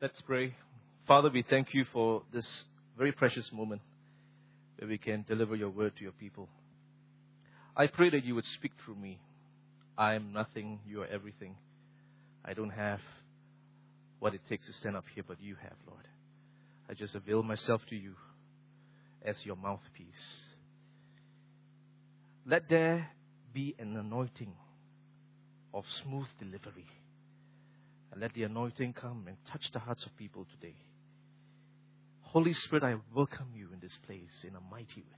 Let's pray. Father, we thank you for this very precious moment where we can deliver your word to your people. I pray that you would speak through me. I am nothing, you are everything. I don't have what it takes to stand up here, but you have, Lord. I just avail myself to you as your mouthpiece. Let there be an anointing of smooth delivery. And let the anointing come and touch the hearts of people today. Holy Spirit, I welcome you in this place in a mighty way.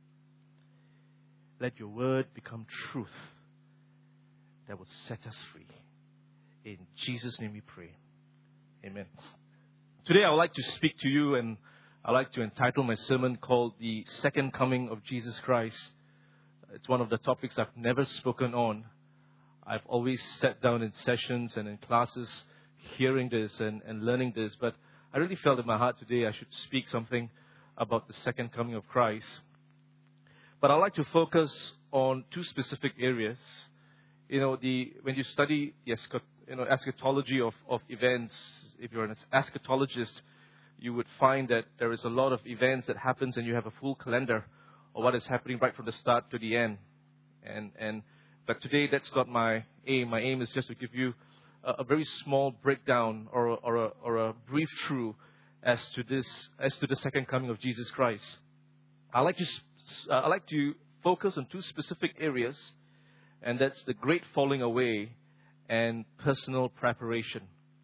Let your word become truth that will set us free. In Jesus' name we pray. Amen. Today I would like to speak to you, and I'd like to entitle my sermon called The Second Coming of Jesus Christ. It's one of the topics I've never spoken on. I've always sat down in sessions and in classes hearing this and learning this, but I really felt in my heart today I should speak something about the second coming of Christ. But I'd like to focus on two specific areas. When you study the eschatology of events, if you're an eschatologist, you would find that there is a lot of events that happens, and you have a full calendar of what is happening right from the start to the end. But today, that's not my aim. My aim is just to give you a very small breakdown or a brief through as to the second coming of Jesus Christ. I like to focus on two specific areas, and that's the great falling away and personal preparation.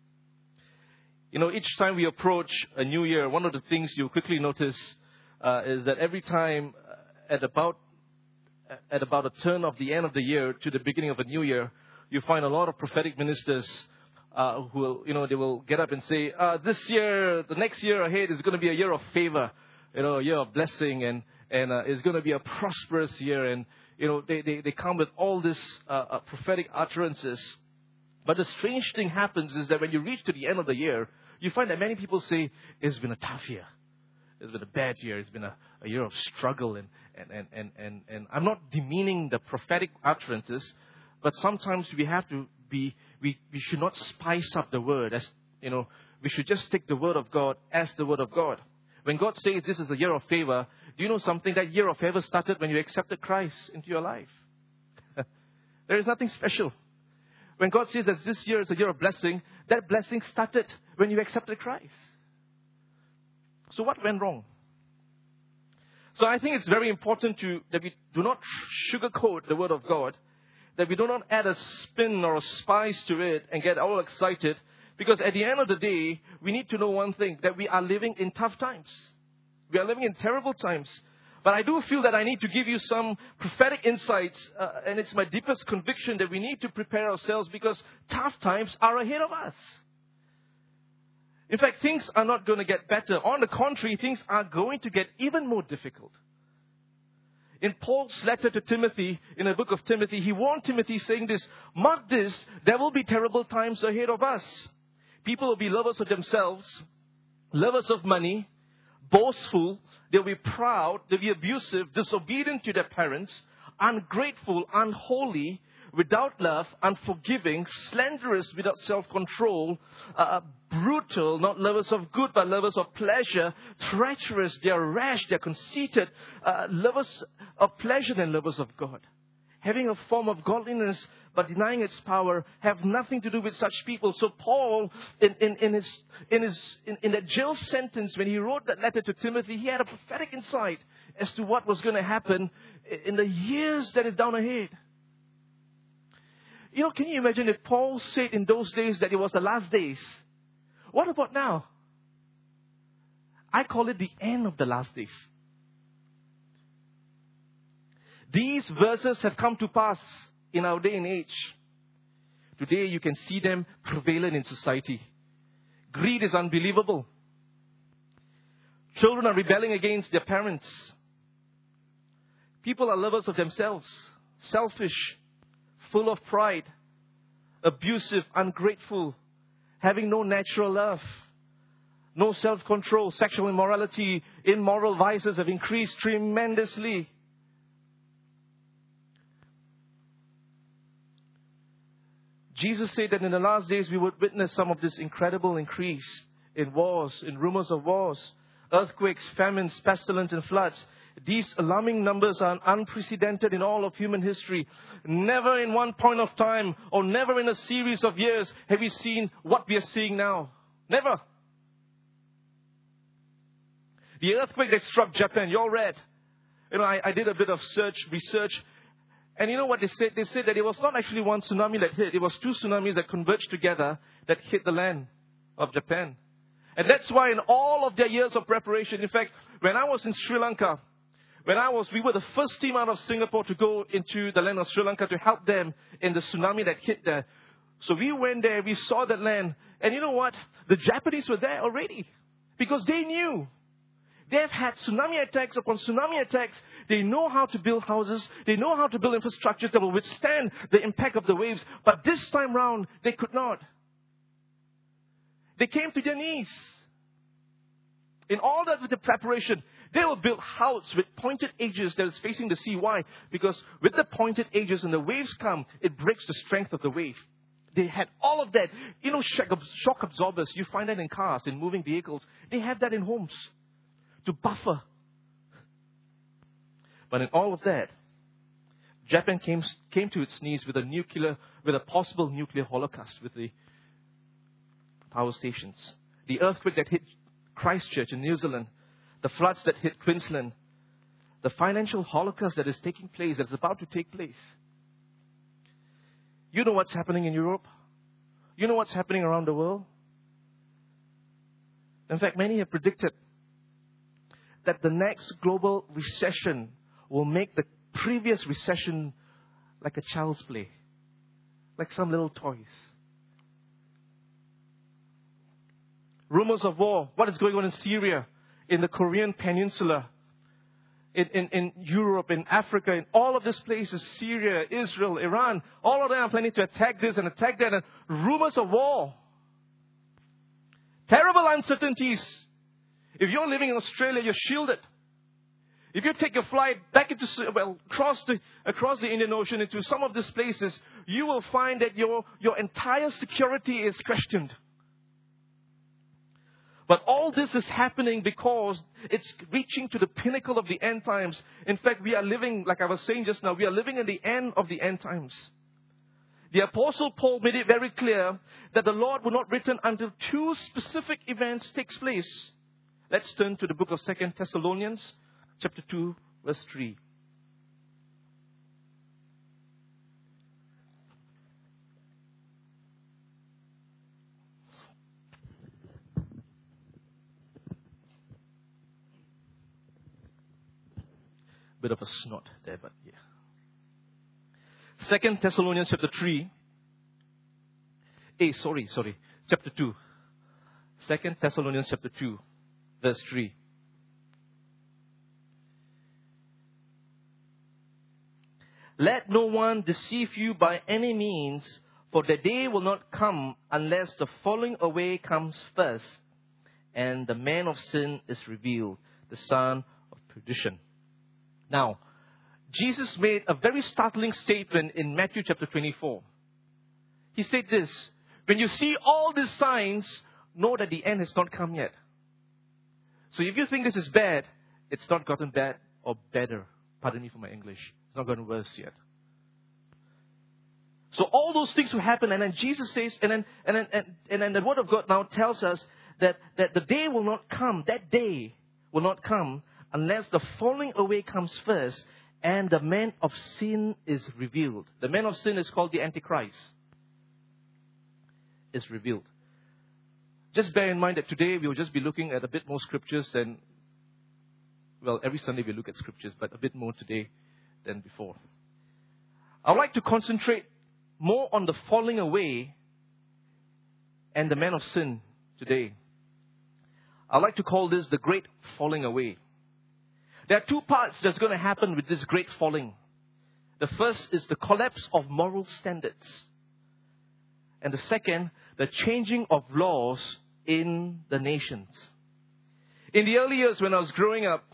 Each time we approach a new year, one of the things you'll quickly notice is that every time at about a turn of the end of the year to the beginning of a new year, you find a lot of prophetic ministers who will get up and say, this year, the next year ahead is going to be a year of favor, a year of blessing, and it's going to be a prosperous year. And, they come with all this prophetic utterances. But the strange thing happens is that when you reach to the end of the year, you find that many people say, it's been a tough year. It's been a bad year. It's been a year of struggle. And I'm not demeaning the prophetic utterances, but sometimes we should not spice up the word. We should just take the word of God as the word of God. When God says this is a year of favor, do you know something? That year of favor started when you accepted Christ into your life. There is nothing special. When God says that this year is a year of blessing, that blessing started when you accepted Christ. So what went wrong? So I think it's very important that we do not sugarcoat the word of God, that we do not add a spin or a spice to it and get all excited, because at the end of the day, we need to know one thing, that we are living in tough times. We are living in terrible times. But I do feel that I need to give you some prophetic insights, and it's my deepest conviction that we need to prepare ourselves because tough times are ahead of us. In fact, things are not going to get better. On the contrary, things are going to get even more difficult. In Paul's letter to Timothy, in the book of Timothy, he warned Timothy saying this, mark this, there will be terrible times ahead of us. People will be lovers of themselves, lovers of money, boastful, they'll be proud, they'll be abusive, disobedient to their parents, ungrateful, unholy, without love, unforgiving, slanderous, without self-control, brutal, not lovers of good, but lovers of pleasure, treacherous, they are rash, they are conceited, lovers of pleasure than lovers of God. Having a form of godliness, but denying its power, have nothing to do with such people. So Paul, in that jail sentence, when he wrote that letter to Timothy, he had a prophetic insight as to what was going to happen in the years that is down ahead. Can you imagine if Paul said in those days that it was the last days? What about now? I call it the end of the last days. These verses have come to pass in our day and age. Today you can see them prevalent in society. Greed is unbelievable. Children are rebelling against their parents. People are lovers of themselves, selfish, full of pride, abusive, ungrateful, having no natural love, no self-control. Sexual immorality, immoral vices have increased tremendously. Jesus said that in the last days we would witness some of this incredible increase in wars, in rumors of wars, earthquakes, famines, pestilence, and floods. These alarming numbers are unprecedented in all of human history. Never in one point of time or never in a series of years have we seen what we are seeing now. Never. The earthquake that struck Japan, you all read. I did a bit of research. And you know what they said? They said that it was not actually one tsunami that hit. It was two tsunamis that converged together that hit the land of Japan. And that's why in all of their years of preparation, in fact, when I was in Sri Lanka, we were the first team out of Singapore to go into the land of Sri Lanka to help them in the tsunami that hit there. So we went there, we saw that land. And you know what? The Japanese were there already. Because they knew. They've had tsunami attacks upon tsunami attacks. They know how to build houses. They know how to build infrastructures that will withstand the impact of the waves. But this time round, they could not. They came to their knees. In all that with the preparation, they will build houses with pointed edges that is facing the sea. Why? Because with the pointed edges and the waves come, it breaks the strength of the wave. They had all of that. Shock absorbers. You find that in cars, in moving vehicles. They have that in homes to buffer. But in all of that, Japan came to its knees with a possible nuclear holocaust with the power stations. The earthquake that hit Christchurch in New Zealand, the floods that hit Queensland, the financial holocaust that is taking place, that's about to take place. You know what's happening in Europe? You know what's happening around the world? In fact, many have predicted that the next global recession will make the previous recession like a child's play, like some little toys. Rumors of war, what is going on in Syria, in the Korean Peninsula, in Europe, in Africa, in all of these places, Syria, Israel, Iran, all of them are planning to attack this and attack that, and rumors of war. Terrible uncertainties. If you're living in Australia, you're shielded. If you take a flight back across the Indian Ocean into some of these places, you will find that your entire security is questioned. But all this is happening because it's reaching to the pinnacle of the end times. In fact, we are living, like I was saying just now, we are living in the end of the end times. The Apostle Paul made it very clear that the Lord will not return until two specific events takes place. Let's turn to the book of 2 Thessalonians, chapter 2, verse 3. Bit of a snot there, but yeah. 2 Thessalonians chapter 3. Chapter 2. 2 Thessalonians chapter 2, verse 3. Let no one deceive you by any means, for the day will not come unless the falling away comes first, and the man of sin is revealed, the son of perdition. Now, Jesus made a very startling statement in Matthew chapter 24. He said this, when you see all these signs, know that the end has not come yet. So if you think this is bad, it's not gotten bad or better. Pardon me for my English. It's not gotten worse yet. So all those things will happen, and then Jesus says, and then the Word of God now tells us that the day will not come, that day will not come unless the falling away comes first and the man of sin is revealed. The man of sin is called the Antichrist. Is revealed. Just bear in mind that today we will just be looking at a bit more scriptures than, well, every Sunday we look at scriptures, but a bit more today than before. I would like to concentrate more on the falling away and the man of sin today. I like to call this the great falling away. There are two parts that's going to happen with this great falling. The first is the collapse of moral standards. And the second, the changing of laws in the nations. In the early years when I was growing up,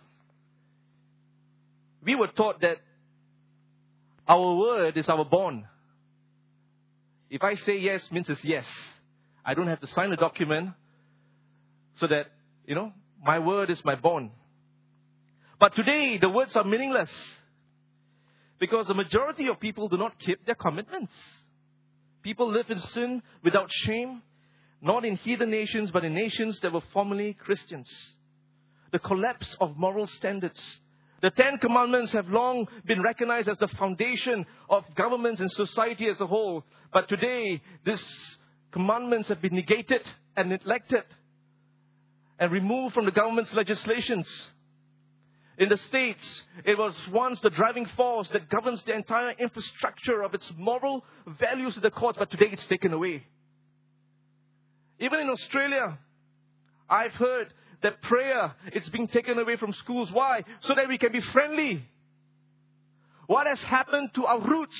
we were taught that our word is our bond. If I say yes, means it's yes. I don't have to sign a document. so that, my word is my bond. But today, the words are meaningless because the majority of people do not keep their commitments. People live in sin without shame, not in heathen nations, but in nations that were formerly Christians. The collapse of moral standards. The 10 Commandments have long been recognized as the foundation of governments and society as a whole. But today, these commandments have been negated and neglected and removed from the government's legislations. In the States, it was once the driving force that governs the entire infrastructure of its moral values in the courts, but today it's taken away. Even in Australia, I've heard that prayer is being taken away from schools. Why? So that we can be friendly. What has happened to our roots?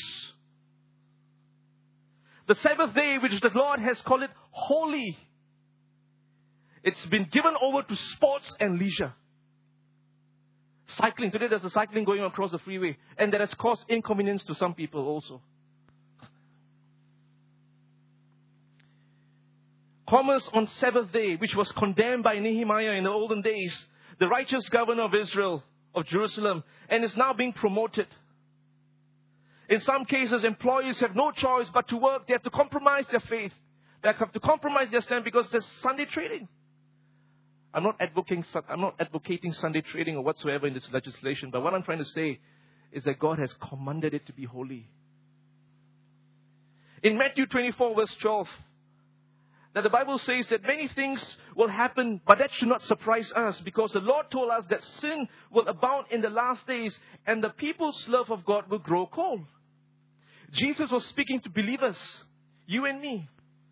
The Sabbath day, which the Lord has called it holy, it's been given over to sports and leisure. Cycling. Today there's a cycling going across the freeway. And that has caused inconvenience to some people also. Commerce on Sabbath day, which was condemned by Nehemiah in the olden days, the righteous governor of Israel, of Jerusalem, and is now being promoted. In some cases, employees have no choice but to work. They have to compromise their faith. They have to compromise their stand because there's Sunday trading. I'm not advocating Sunday trading or whatsoever in this legislation, but what I'm trying to say is that God has commanded it to be holy. In Matthew 24 verse 12, that the Bible says that many things will happen, but that should not surprise us because the Lord told us that sin will abound in the last days and the people's love of God will grow cold. Jesus was speaking to believers, you and me.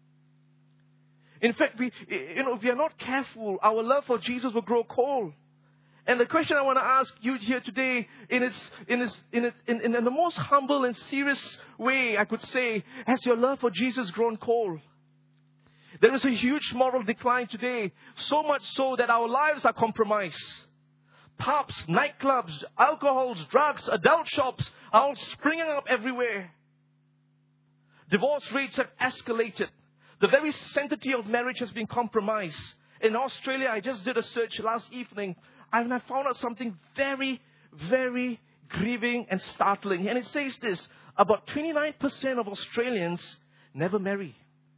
In fact, if we are not careful, our love for Jesus will grow cold. And the question I want to ask you here today, in the most humble and serious way, I could say, has your love for Jesus grown cold? There is a huge moral decline today, so much so that our lives are compromised. Pubs, nightclubs, alcohols, drugs, adult shops are all springing up everywhere. Divorce rates have escalated. The very sanctity of marriage has been compromised. In Australia, I just did a search last evening and I found out something very, very grieving and startling. And it says this, about 29% of Australians never marry.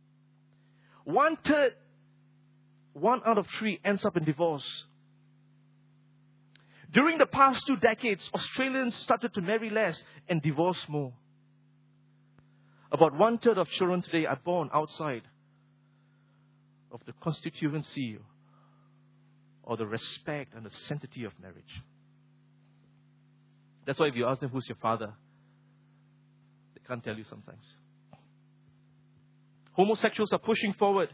1/3, 1 out of 3 ends up in divorce. During the past 2 decades, Australians started to marry less and divorce more. About 1/3 of children today are born outside of the constituency or the respect and the sanctity of marriage. That's why if you ask them, who's your father? They can't tell you sometimes. Homosexuals are pushing forward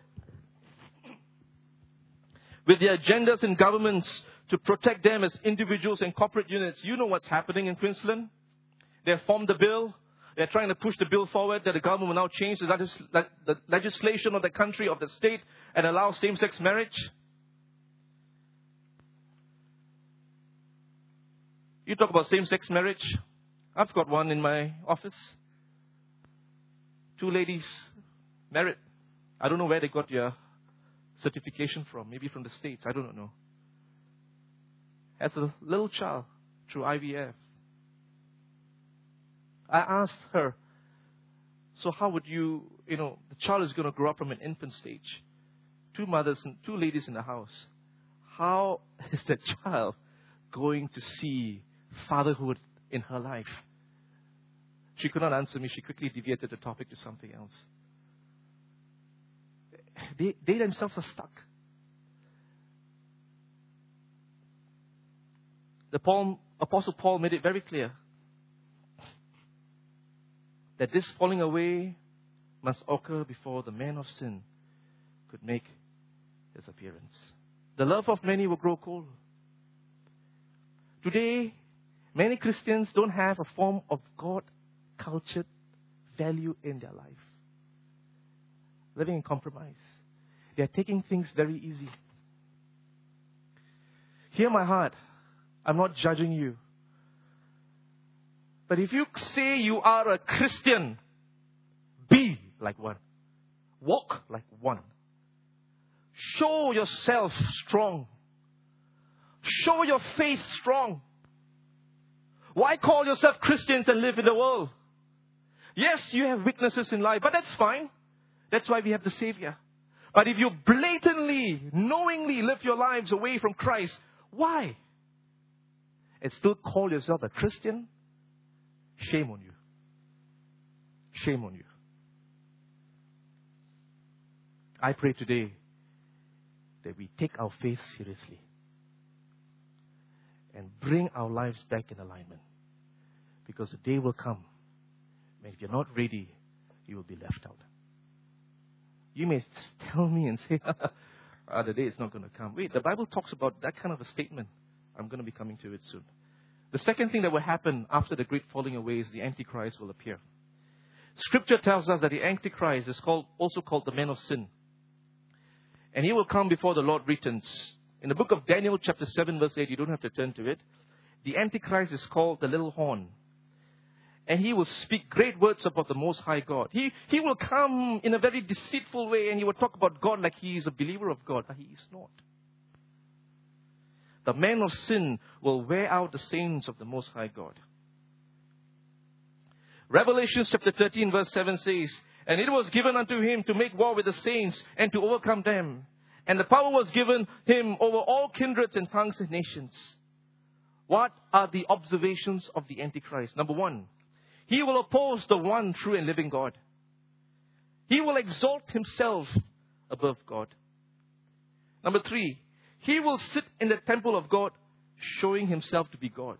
with their agendas in governments to protect them as individuals and corporate units. You know what's happening in Queensland. They've formed a bill. They're trying to push the bill forward that the government will now change the legislation of the country, of the state, and allow same-sex marriage. You talk about same-sex marriage. I've got one in my office. 2 ladies married. I don't know where they got their certification from. Maybe from the States. I don't know. Has a little child through IVF. I asked her, so how would the child is going to grow up from an infant stage. 2 mothers and 2 ladies in the house. How is the child going to see fatherhood in her life? She could not answer me. She quickly deviated the topic to something else. They themselves are stuck. Apostle Paul made it very clear that this falling away must occur before the man of sin could make his appearance. The love of many will grow cold. Today, many Christians don't have a form of God-cultured value in their life. Living in compromise. They are taking things very easy. Hear my heart. I'm not judging you. But if you say you are a Christian, be like one. Walk like one. Show yourself strong. Show your faith strong. Why call yourself Christians and live in the world? Yes, you have weaknesses in life, but that's fine. That's why we have the Savior. But if you blatantly, knowingly live your lives away from Christ, why? And still call yourself a Christian? Shame on you. Shame on you. I pray today that we take our faith seriously and bring our lives back in alignment. Because the day will come when if you're not ready, you will be left out. You may tell me and say, the day is not going to come. Wait, the Bible talks about that kind of a statement. I'm going to be coming to it soon. The second thing that will happen after the great falling away is the Antichrist will appear. Scripture tells us that the Antichrist is also called the man of sin. And he will come before the Lord returns. In the book of Daniel chapter 7 verse 8, you don't have to turn to it. The Antichrist is called the little horn. And he will speak great words about the Most High God. He will come in a very deceitful way and he will talk about God like he is a believer of God, but he is not. The man of sin will wear out the saints of the Most High God. Revelation chapter 13 verse 7 says, and it was given unto him to make war with the saints and to overcome them. And the power was given him over all kindreds and tongues and nations. What are the observations of the Antichrist? Number one, he will oppose the one true and living God. He will exalt himself above God. Number three, he will sit in the temple of God, showing himself to be God.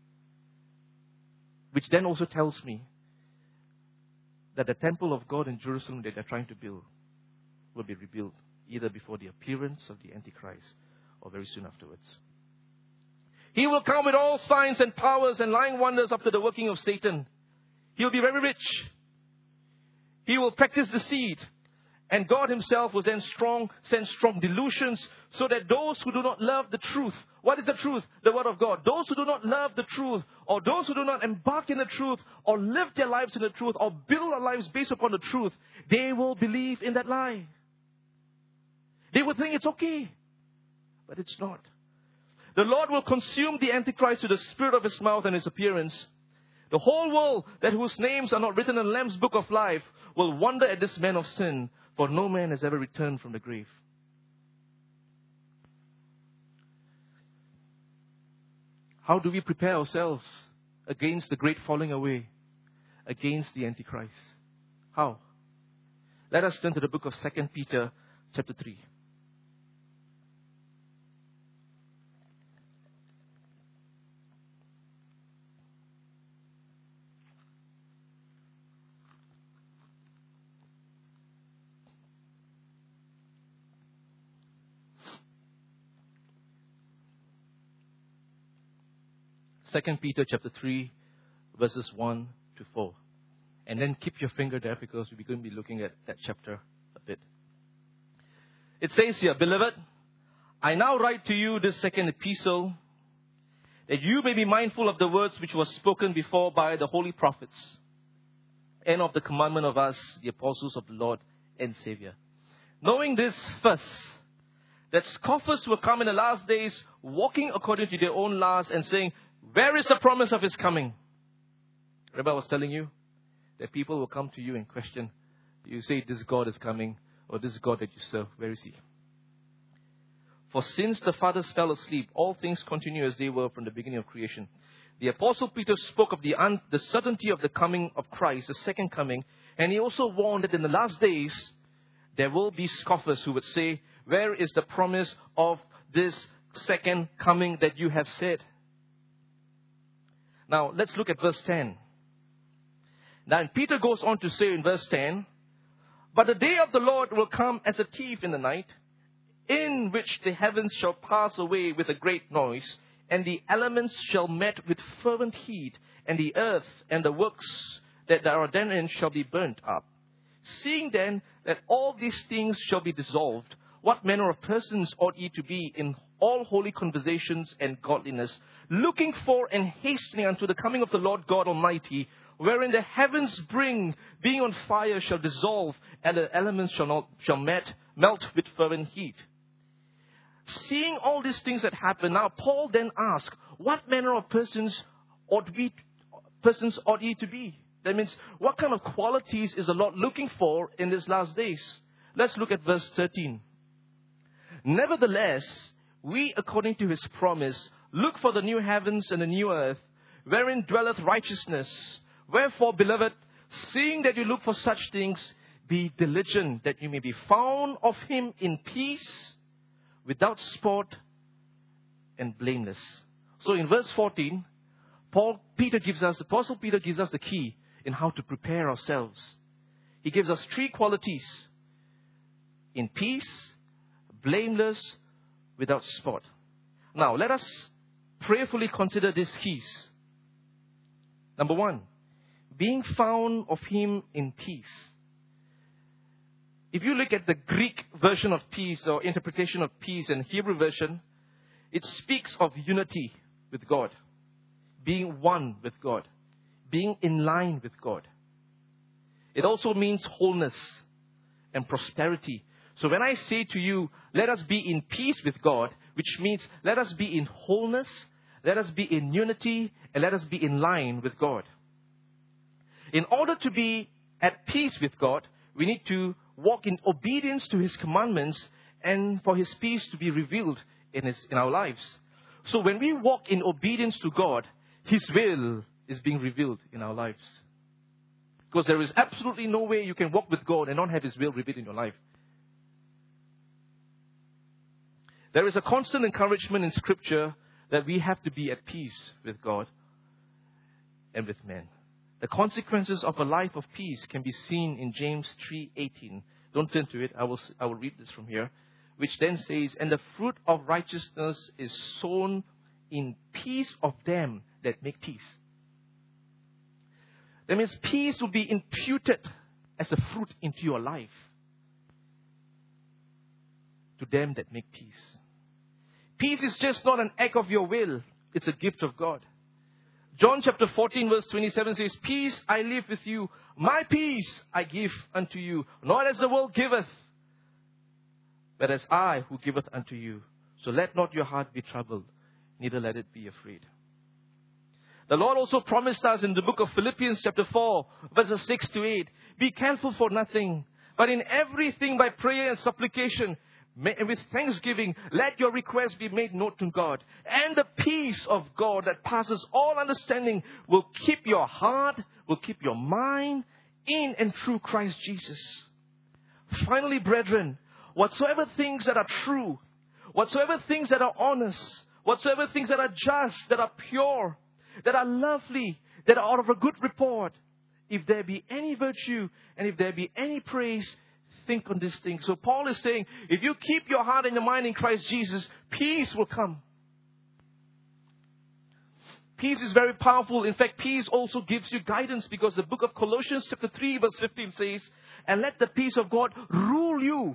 Which then also tells me that the temple of God in Jerusalem that they're trying to build will be rebuilt either before the appearance of the Antichrist or very soon afterwards. He will come with all signs and powers and lying wonders after the working of Satan. He'll be very rich. He will practice deceit. And God himself will then send strong delusions so that those who do not love the truth. What is the truth? The Word of God. Those who do not love the truth, or those who do not embark in the truth, or live their lives in the truth, or build their lives based upon the truth, they will believe in that lie. They will think it's okay, but it's not. The Lord will consume the Antichrist with the spirit of his mouth and his appearance. The whole world, that whose names are not written in the Lamb's book of life, will wonder at this man of sin, for no man has ever returned from the grave. How do we prepare ourselves against the great falling away, against the Antichrist? How? Let us turn to the book of 2 Peter chapter 3. Second Peter chapter 3, verses 1 to 4. And then keep your finger there because we're going to be looking at that chapter a bit. It says here, Beloved, I now write to you this second epistle, that you may be mindful of the words which were spoken before by the holy prophets, and of the commandment of us, the apostles of the Lord and Savior. Knowing this first, that scoffers will come in the last days, walking according to their own lusts and saying, where is the promise of his coming? Remember I was telling you that people will come to you and question. You say this God is coming, or this God that you serve, where is he? For since the fathers fell asleep, all things continue as they were from the beginning of creation. The Apostle Peter spoke of the certainty of the coming of Christ, the second coming, and he also warned that in the last days there will be scoffers who would say, where is the promise of this second coming that you have said? Now, let's look at verse 10. Now, Peter goes on to say in verse 10, but the day of the Lord will come as a thief in the night, in which the heavens shall pass away with a great noise, and the elements shall melt with fervent heat, and the earth and the works that are therein shall be burnt up. Seeing then that all these things shall be dissolved, what manner of persons ought ye to be in all holy conversations and godliness, looking for and hastening unto the coming of the Lord God Almighty, wherein the heavens being on fire shall dissolve, and the elements shall melt with fervent heat. seeing all these things that happen, now Paul then asks, what manner of persons ought ye to be? That means, what kind of qualities is the Lord looking for in these last days? Let's look at verse 13. Nevertheless, we, according to his promise, look for the new heavens and the new earth, wherein dwelleth righteousness. Wherefore, beloved, seeing that you look for such things, be diligent that you may be found of him in peace, without spot and blameless. So in verse 14, Apostle Peter gives us the key in how to prepare ourselves. He gives us 3 qualities: in peace, blameless, without spot. Now, let us prayerfully consider these keys. Number 1, being found of him in peace. If you look at the Greek version of peace or interpretation of peace and Hebrew version, it speaks of unity with God, being one with God, being in line with God. It also means wholeness and prosperity. So when I say to you, let us be in peace with God, which means let us be in wholeness, let us be in unity, and let us be in line with God. In order to be at peace with God, we need to walk in obedience to his commandments and for his peace to be revealed in our lives. So when we walk in obedience to God, his will is being revealed in our lives. Because there is absolutely no way you can walk with God and not have his will revealed in your life. There is a constant encouragement in Scripture that we have to be at peace with God and with men. The consequences of a life of peace can be seen in James 3:18. Don't turn to it. I will read this from here. Which then says, and the fruit of righteousness is sown in peace of them that make peace. That means peace will be imputed as a fruit into your life to them that make peace. Peace is just not an act of your will. It's a gift of God. John chapter 14 verse 27 says, peace I leave with you, my peace I give unto you, not as the world giveth, but as I who giveth unto you. So let not your heart be troubled, neither let it be afraid. The Lord also promised us in the book of Philippians chapter 4, verses 6 to 8, be careful for nothing, but in everything by prayer and supplication, and with thanksgiving, let your requests be made known to God. And the peace of God that passes all understanding will keep your heart, will keep your mind in and through Christ Jesus. Finally, brethren, whatsoever things that are true, whatsoever things that are honest, whatsoever things that are just, that are pure, that are lovely, that are of a good report, if there be any virtue and if there be any praise, think on this thing. So Paul is saying, if you keep your heart and your mind in Christ Jesus, peace will come. Peace is very powerful. In fact, peace also gives you guidance, because the book of Colossians chapter 3 verse 15 says, and let the peace of God rule you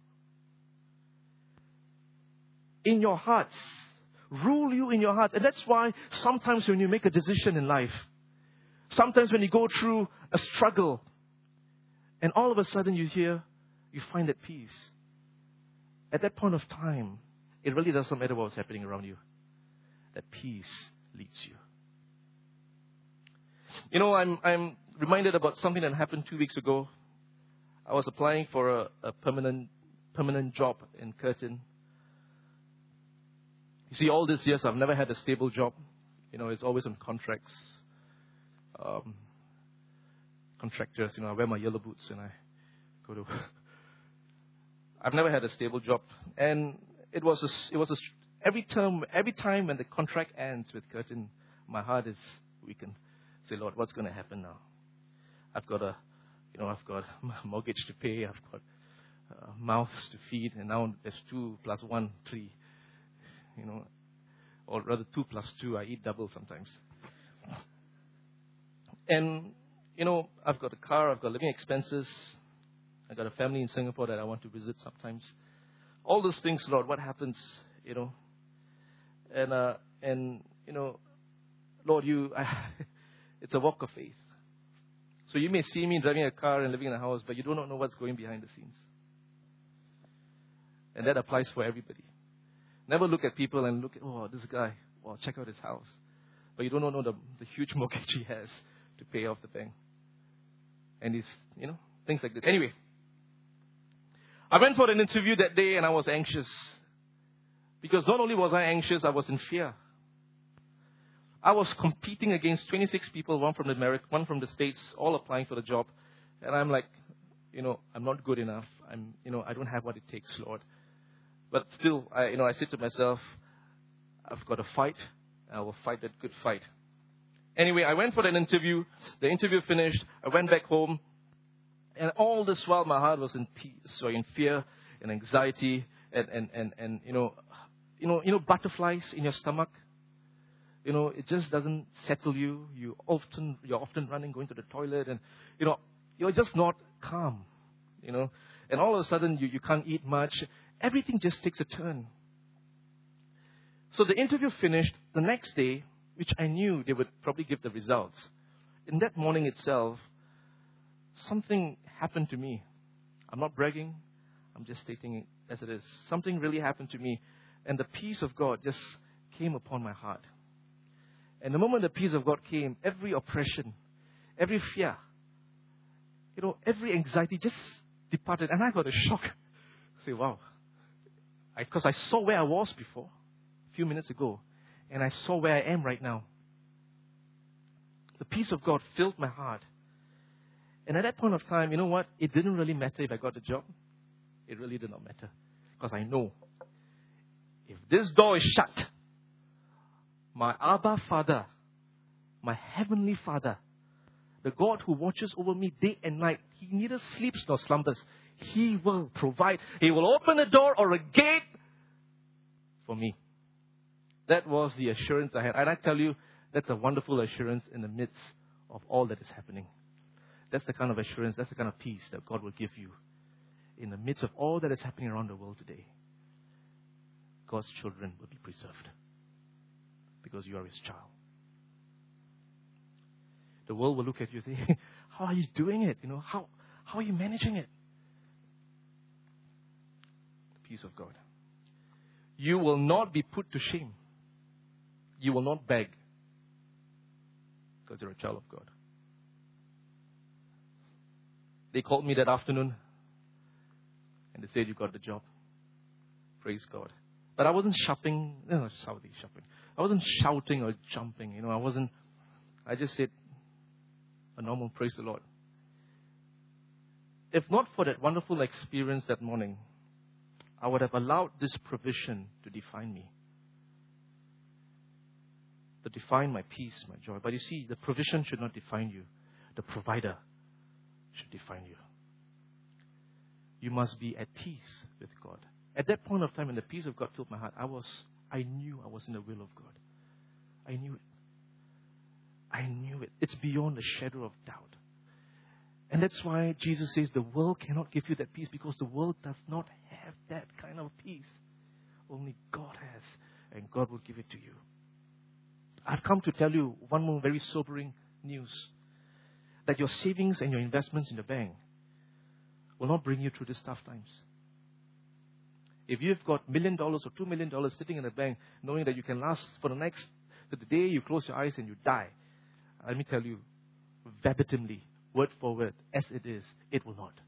in your hearts. Rule you in your hearts. And that's why sometimes when you make a decision in life, sometimes when you go through a struggle, and all of a sudden you find that peace. At that point of time, it really doesn't matter what's happening around you. That peace leads you. You know, I'm reminded about something that happened 2 weeks ago. I was applying for a permanent job in Curtin. You see, all these years I've never had a stable job. You know, it's always on contracts. Contractors, you know, I wear my yellow boots and I go to. I've never had a stable job, and it was every time when the contract ends with Curtin, my heart is weakened. Say, Lord, what's going to happen now? I've got a mortgage to pay. I've got mouths to feed, and now there's 2 + 1, 3. You know, or rather 2 + 2. I eat double sometimes. And you know, I've got a car, I've got living expenses, I've got a family in Singapore that I want to visit sometimes. All those things, Lord, what happens, you know? And you know, Lord, it's a walk of faith. So you may see me driving a car and living in a house, but you do not know what's going behind the scenes. And that applies for everybody. Never look at people and look at, oh, this guy, well, check out his house. But you don't know the huge mortgage he has to pay off the bank. And these, things like that. Anyway, I went for an interview that day and I was anxious. Because not only was I anxious, I was in fear. I was competing against 26 people, one from America, one from the States, all applying for the job. And I'm like, I'm not good enough. I don't have what it takes, Lord. But still, I said to myself, I've got to fight. I will fight that good fight. Anyway, I went for an interview. The interview finished. I went back home. And all this while, my heart was in fear and anxiety and butterflies in your stomach. It just doesn't settle you. You're often running, going to the toilet, and you're just not calm. And all of a sudden you can't eat much. Everything just takes a turn. So the interview finished the next day, which I knew they would probably give the results. In that morning itself, something happened to me. I'm not bragging. I'm just stating it as it is. Something really happened to me, and the peace of God just came upon my heart. And the moment the peace of God came, every oppression, every fear, every anxiety just departed. And I got a shock. I say, wow. Because I saw where I was before, a few minutes ago, and I saw where I am right now. The peace of God filled my heart. And at that point of time, you know what? It didn't really matter if I got the job. It really did not matter. Because I know, if this door is shut, my Abba Father, my Heavenly Father, the God who watches over me day and night, He neither sleeps nor slumbers. He will provide. He will open a door or a gate for me. That was the assurance I had. And I tell you, that's a wonderful assurance in the midst of all that is happening. That's the kind of assurance, that's the kind of peace that God will give you in the midst of all that is happening around the world today. God's children will be preserved because you are His child. The world will look at you and say, how are you doing it? How are you managing it? The peace of God. You will not be put to shame. You will not beg because you're a child of God. They called me that afternoon and they said, you got the job. Praise God. But I wasn't shopping. I wasn't shouting or jumping. I just said a normal praise the Lord. If not for that wonderful experience that morning, I would have allowed this provision to define me. To define my peace, my joy. But you see, the provision should not define you. The provider should define you. You must be at peace with God. At that point of time, when the peace of God filled my heart, I knew I was in the will of God. I knew it. I knew it. It's beyond a shadow of doubt. And that's why Jesus says the world cannot give you that peace, because the world does not have that kind of peace. Only God has, and God will give it to you. I've come to tell you one more very sobering news. That your savings and your investments in the bank will not bring you through these tough times. If you've got $1 million or $2 million sitting in the bank, knowing that you can last for the day you close your eyes and you die, let me tell you, verbatimly, word for word, as it is, it will not.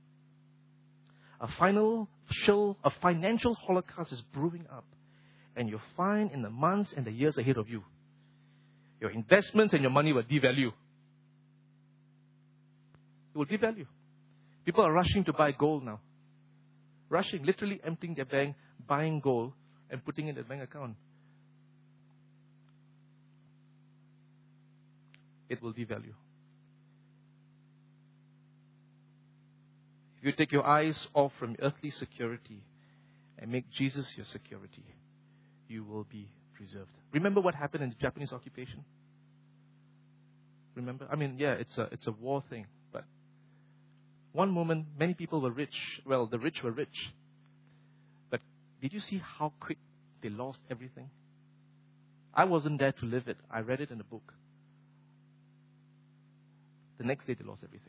A financial holocaust is brewing up, and you'll find in the months and the years ahead of you, your investments and your money will devalue. It will devalue. People are rushing to buy gold now. Rushing, literally emptying their bank, buying gold, and putting it in their bank account. It will devalue. If you take your eyes off from earthly security and make Jesus your security, you will be preserved. Remember what happened in the Japanese occupation? Remember? It's a war thing, but one moment, many people were rich. Well, the rich were rich. But did you see how quick they lost everything? I wasn't there to live it. I read it in a book. The next day, they lost everything.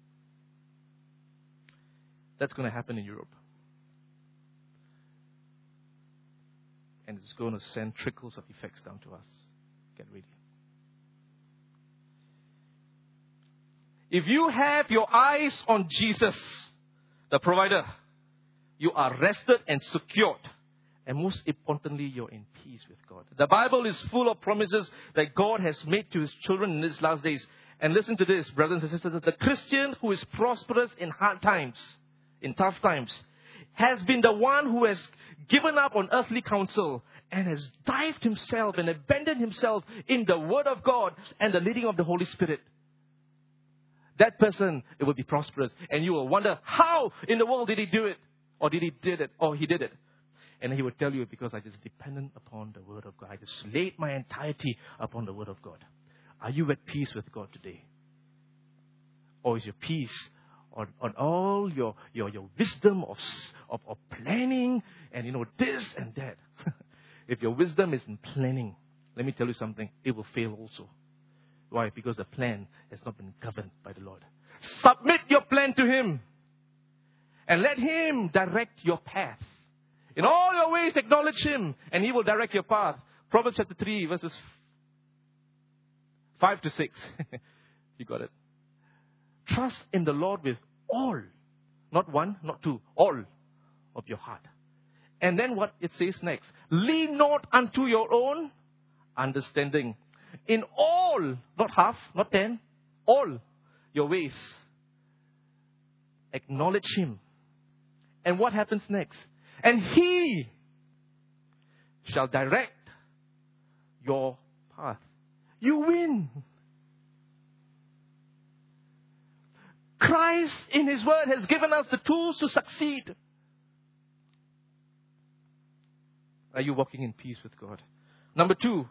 That's going to happen in Europe. and it's going to send trickles of effects down to us. Get ready. If you have your eyes on Jesus, the provider, you are rested and secured. And most importantly, you're in peace with God. The Bible is full of promises that God has made to His children in these last days. And listen to this, brothers and sisters. The Christian who is prosperous in hard times, in tough times, has been the one who has given up on earthly counsel and has dived himself and abandoned himself in the Word of God and the leading of the Holy Spirit. That person, it will be prosperous. And you will wonder, how in the world did he do it? Or did he did it? Or he did it? And he will tell you, because I just dependent upon the Word of God. I just laid my entirety upon the Word of God. Are you at peace with God today? Or is your peace on all your wisdom of planning and this and that? If your wisdom is in planning, let me tell you something, it will fail also. Why? Because the plan has not been governed by the Lord. Submit your plan to Him. And let Him direct your path. In all your ways, acknowledge Him. And He will direct your path. Proverbs chapter 3, verses 5 to 6. You got it. Trust in the Lord with all. Not one, not two. All of your heart. And then what it says next. Lean not unto your own understanding. In all, not half, not 10, all your ways, acknowledge Him. And what happens next? And He shall direct your path. You win. Christ in His Word has given us the tools to succeed. Are you walking in peace with God? Number 2.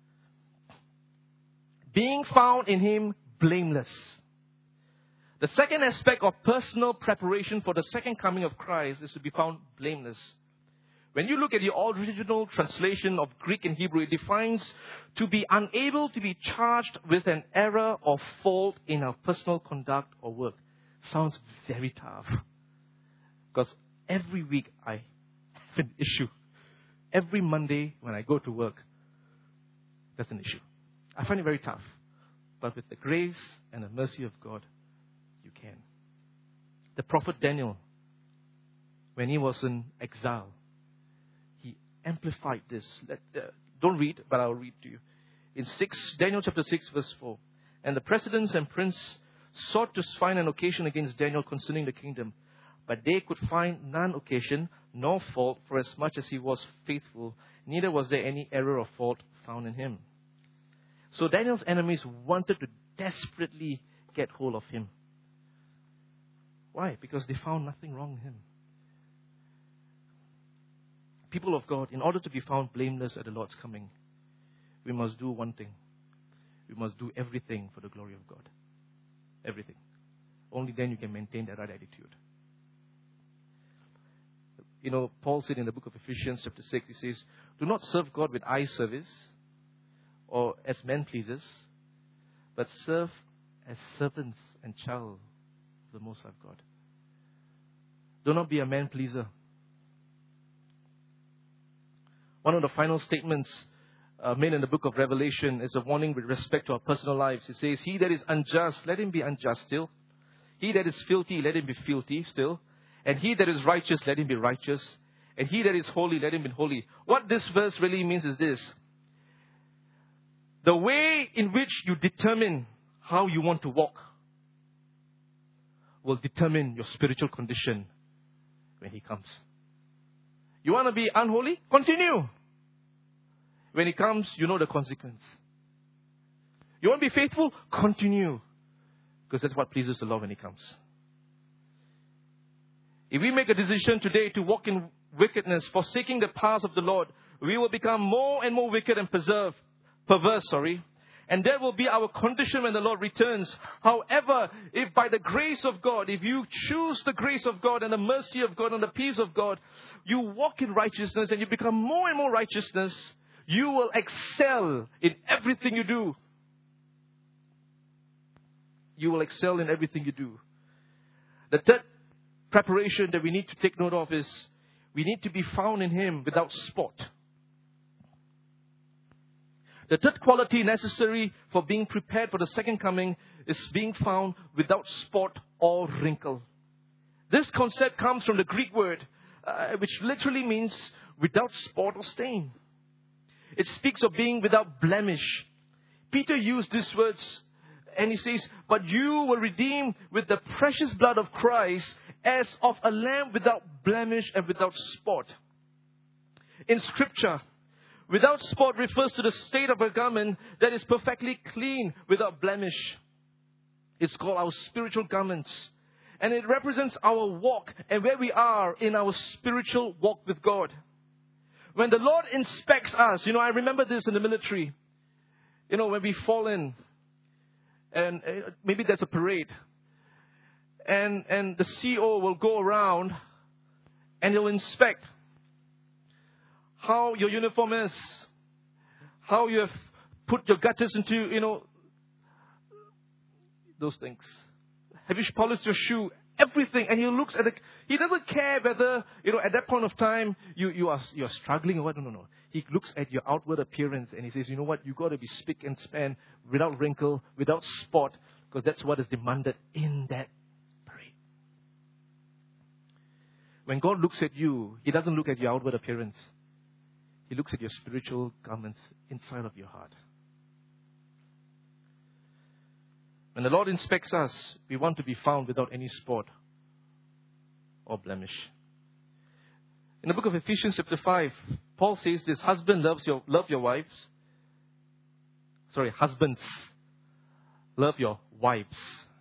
Being found in Him blameless. The second aspect of personal preparation for the second coming of Christ is to be found blameless. When you look at the original translation of Greek and Hebrew, it defines to be unable to be charged with an error or fault in our personal conduct or work. Sounds very tough. Because every week I have an issue. Every Monday when I go to work, that's an issue. I find it very tough. But with the grace and the mercy of God, you can. The prophet Daniel, when he was in exile, he amplified this. Don't read, but I'll read to you. In Daniel chapter 6, verse 4. And the presidents and prince sought to find an occasion against Daniel concerning the kingdom. But they could find none occasion, nor fault, for as much as he was faithful, neither was there any error or fault found in him. So Daniel's enemies wanted to desperately get hold of him. Why? Because they found nothing wrong in him. People of God, in order to be found blameless at the Lord's coming, we must do one thing. We must do everything for the glory of God. Everything. Only then you can maintain that right attitude. Paul said in the book of Ephesians chapter 6, he says, do not serve God with eye service or as men pleasers, but serve as servants and child of the Most High God. Do not be a man pleaser. One of the final statements made in the book of Revelation is a warning with respect to our personal lives. It says, he that is unjust, let him be unjust still. He that is filthy, let him be filthy still. And he that is righteous, let him be righteous. And he that is holy, let him be holy. What this verse really means is this. The way in which you determine how you want to walk will determine your spiritual condition when He comes. You want to be unholy? Continue. When He comes, you know the consequence. You want to be faithful? Continue. Because that's what pleases the Lord when He comes. If we make a decision today to walk in wickedness, forsaking the paths of the Lord, we will become more and more wicked and perverse. And that will be our condition when the Lord returns. However, if by the grace of God, if you choose the grace of God and the mercy of God and the peace of God, you walk in righteousness and you become more and more righteousness, you will excel in everything you do. You will excel in everything you do. The third preparation that we need to take note of is we need to be found in Him without spot. The third quality necessary for being prepared for the second coming is being found without spot or wrinkle. This concept comes from the Greek word, which literally means without spot or stain. It speaks of being without blemish. Peter used these words and he says, "But you were redeemed with the precious blood of Christ as of a lamb without blemish and without spot." In Scripture, without spot refers to the state of a garment that is perfectly clean without blemish. It's called our spiritual garments. And it represents our walk and where we are in our spiritual walk with God. When the Lord inspects us, I remember this in the military. When we fall in, and maybe there's a parade, and the CO will go around and he'll inspect how your uniform is, how you have put your gutters into, those things. Have you polished your shoe? Everything. And he looks at he doesn't care whether, at that point of time, you're struggling or what. No. He looks at your outward appearance and he says, you know what? You got to be spick and span, without wrinkle, without spot, because that's what is demanded in that parade. When God looks at you, He doesn't look at your outward appearance. He looks at your spiritual garments inside of your heart. When the Lord inspects us, we want to be found without any spot or blemish. In the book of Ephesians chapter 5, Paul says this: husbands, love your wives. Husbands, love your wives.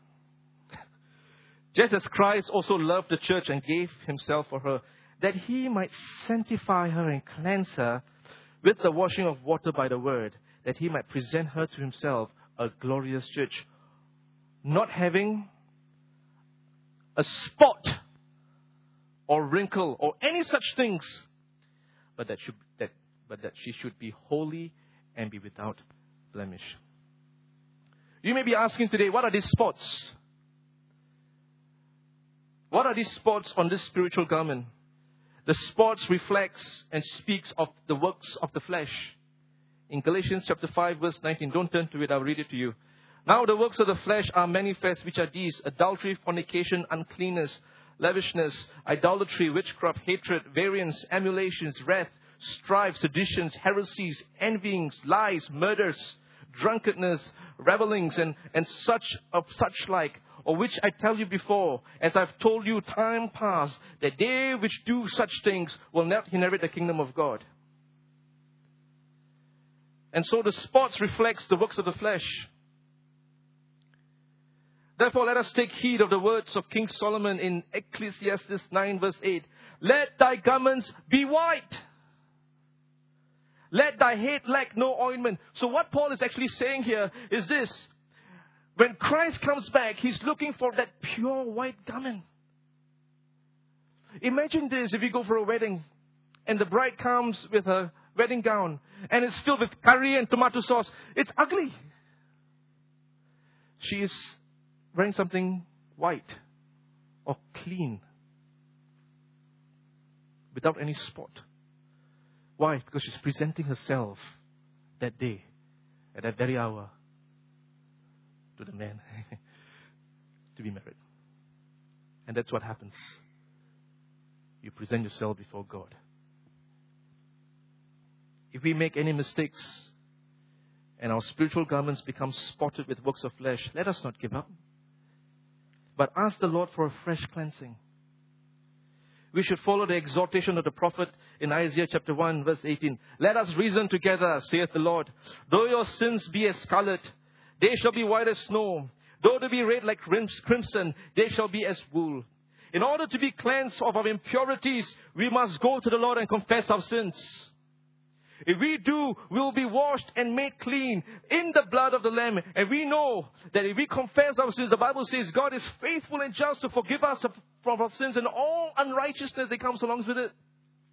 Just as Christ also loved the church and gave Himself for her, that He might sanctify her and cleanse her with the washing of water by the word, that He might present her to Himself a glorious church, not having a spot or wrinkle or any such things, but that she should be holy and be without blemish. You may be asking today, what are these spots? What are these spots on this spiritual garment? The spots reflects and speaks of the works of the flesh. In Galatians chapter 5 verse 19, don't turn to it, I'll read it to you. Now the works of the flesh are manifest, which are these: adultery, fornication, uncleanness, lavishness, idolatry, witchcraft, hatred, variance, emulations, wrath, strife, seditions, heresies, envyings, lies, murders, drunkenness, revellings, and such like, of which I tell you before, as I've told you time past, that they which do such things will not inherit the kingdom of God. And so the spots reflects the works of the flesh. Therefore, let us take heed of the words of King Solomon in Ecclesiastes 9 verse 8. Let thy garments be white. Let thy head lack no ointment. So what Paul is actually saying here is this: when Christ comes back, He's looking for that pure white garment. Imagine this: if you go for a wedding and the bride comes with her wedding gown and it's filled with curry and tomato sauce. It's ugly. She is wearing something white or clean without any spot. Why? Because she's presenting herself that day, at that very hour, to the man to be married. And that's what happens. You present yourself before God. If we make any mistakes and our spiritual garments become spotted with works of flesh, let us not give up, but ask the Lord for a fresh cleansing. We should follow the exhortation of the prophet in Isaiah chapter 1 verse 18. Let us reason together, saith the Lord. Though your sins be as scarlet, they shall be white as snow. Though they be red like crimson, they shall be as wool. In order to be cleansed of our impurities, we must go to the Lord and confess our sins. If we do, we'll be washed and made clean in the blood of the Lamb. And we know that if we confess our sins, the Bible says God is faithful and just to forgive us from our sins and all unrighteousness that comes along with it.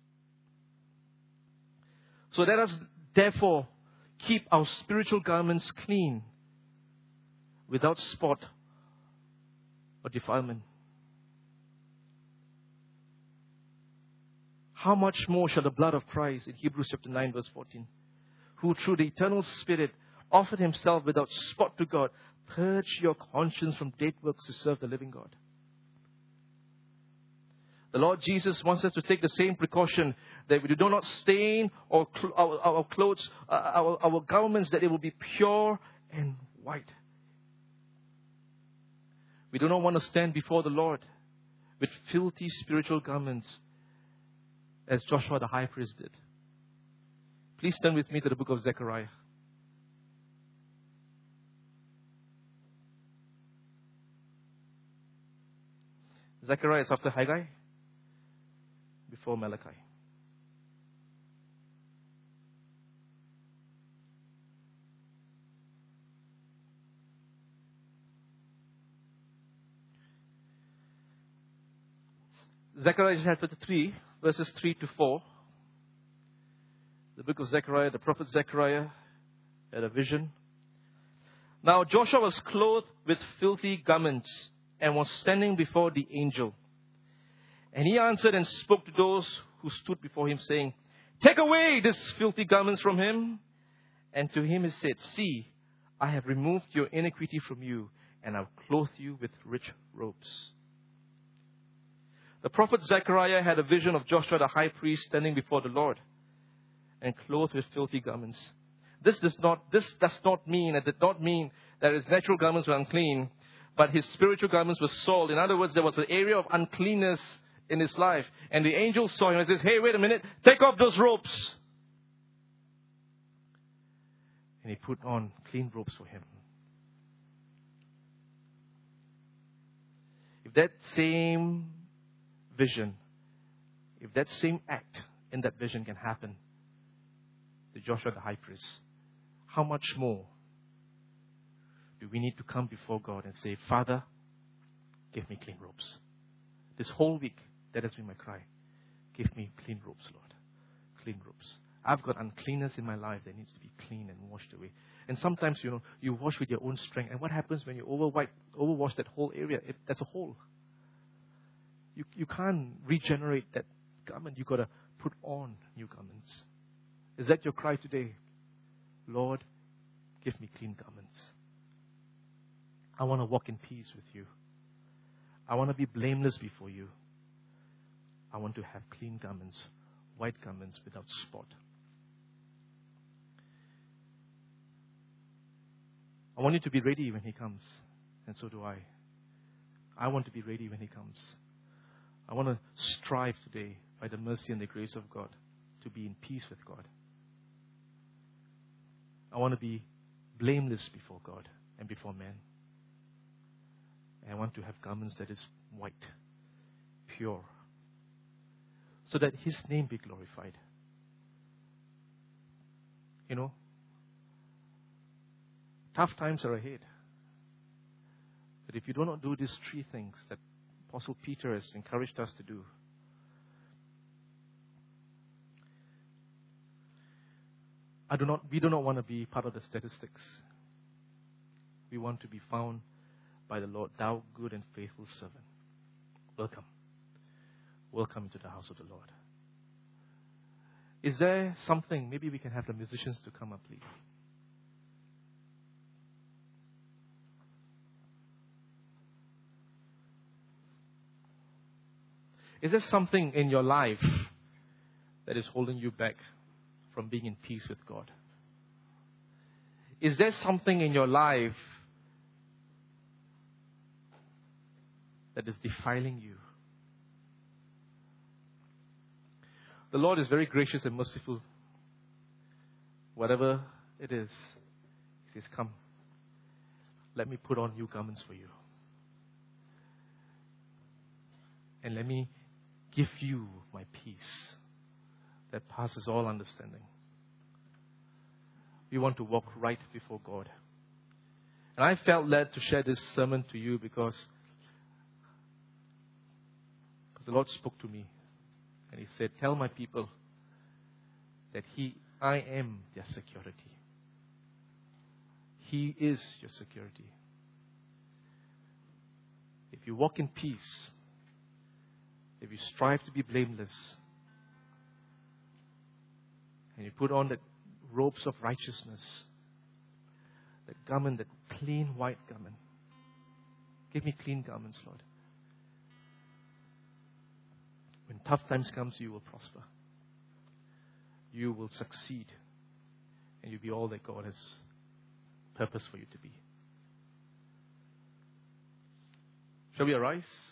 So let us therefore keep our spiritual garments clean, without spot or defilement. How much more shall the blood of Christ, in Hebrews chapter 9 verse 14, who through the eternal Spirit offered himself without spot to God, purge your conscience from dead works to serve the living God. The Lord Jesus wants us to take the same precaution that we do not stain our clothes, our garments, that it will be pure and white. We do not want to stand before the Lord with filthy spiritual garments as Joshua the high priest did. Please turn with me to the book of Zechariah. Zechariah is after Haggai, before Malachi. Zechariah chapter 3, verses 3 to 4. The book of Zechariah, the prophet Zechariah had a vision. Now Joshua was clothed with filthy garments and was standing before the angel. And he answered and spoke to those who stood before him, saying, Take away these filthy garments from him. And to him he said, See, I have removed your iniquity from you, and I've clothed you with rich robes. The prophet Zechariah had a vision of Joshua the high priest standing before the Lord and clothed with filthy garments. This does not mean that his natural garments were unclean, but his spiritual garments were soiled. In other words, there was an area of uncleanness in his life. And the angel saw him and says, Hey, wait a minute, take off those robes. And he put on clean robes for him. If that same vision, if that same act in that vision can happen to Joshua the high priest, how much more do we need to come before God and say, Father, give me clean robes. This whole week, that has been my cry. Give me clean robes, Lord. Clean robes. I've got uncleanness in my life that needs to be clean and washed away. And sometimes, you wash with your own strength. And what happens when you overwash that whole area? That's a hole. You can't regenerate that garment. You've got to put on new garments. Is that your cry today? Lord, give me clean garments. I want to walk in peace with you. I want to be blameless before you. I want to have clean garments, white garments without spot. I want you to be ready when he comes, and so do I. I want to be ready when he comes. I want to strive today, by the mercy and the grace of God, to be in peace with God. I want to be blameless before God and before men. And I want to have garments that is white, pure, so that his name be glorified. Tough times are ahead. But if you do not do these three things that Apostle Peter has encouraged us to do, we do not want to be part of the statistics. We want to be found by the Lord, thou good and faithful servant. Welcome. Welcome to the house of the Lord. Is there something, maybe we can have the musicians to come up, please. Is there something in your life that is holding you back from being in peace with God? Is there something in your life that is defiling you? The Lord is very gracious and merciful. Whatever it is, He says, come, let me put on new garments for you. And let me give you my peace that passes all understanding. We want to walk right before God. And I felt led to share this sermon to you because the Lord spoke to me. And He said, tell my people that I am their security. He is your security. If you walk in peace, if you strive to be blameless, and you put on that robes of righteousness, the garment, the clean white garment. Give me clean garments, Lord. When tough times comes, you will prosper. You will succeed. And you'll be all that God has purpose for you to be. Shall we arise?